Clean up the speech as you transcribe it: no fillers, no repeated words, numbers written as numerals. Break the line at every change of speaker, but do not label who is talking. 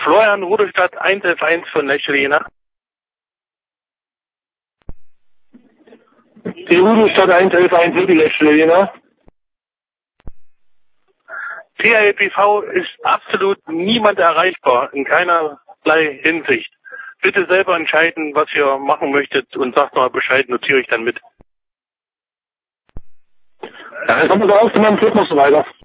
Florian Rudolstadt 111 von Leschelena.
Die Rudolstadt 111 für die Leschelena.
THLPV ist absolut niemand erreichbar, in keinerlei Hinsicht. Bitte selber entscheiden, was ihr machen möchtet und sagt mal Bescheid, notiere ich dann mit.
Ja, jetzt haben wir da aufgenommen, führt noch so weiter.